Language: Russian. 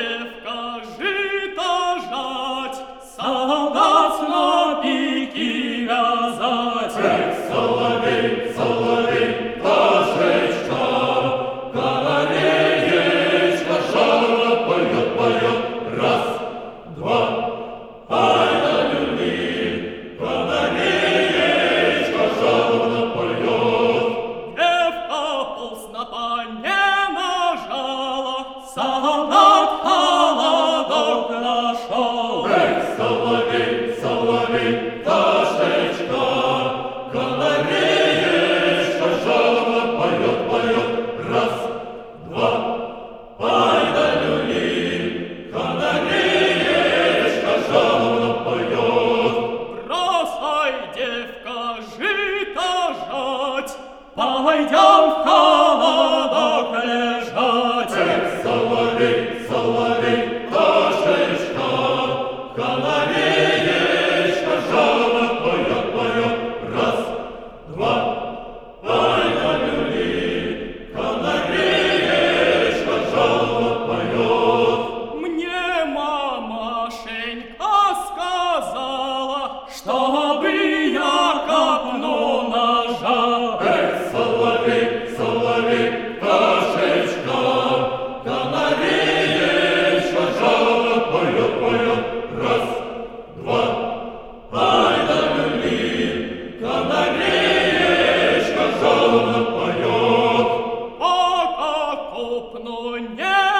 девка, жито жать, солдат снопики вязать. Эх, соловей, соловей, пташечка, канареечка жалобно поет, поет. Раз, два, ай да люли, канареечка жалобно поет. Девка полснопа не нажала, солдат холодок нашел. Эх, соловей, соловей, пташечка, канареечка жалобно поет, поет. Раз, два, ай да люли, канареечка жалобно поет. Бросай, девка, жито жать, пойдем в холодок лежать. Эх, соловей, соловей, пташечка, канареечка жалобно поет, поет. Раз, два, ай да люли, канареечка жалобно поет. Мне мамашенька сказала, чтобы я копну ножа. Эх, соловей, соловей, пташечка, канареечка жалобно поет, поет. Раз, два, ай да люли, канареечка жалобно поет. Пока копну не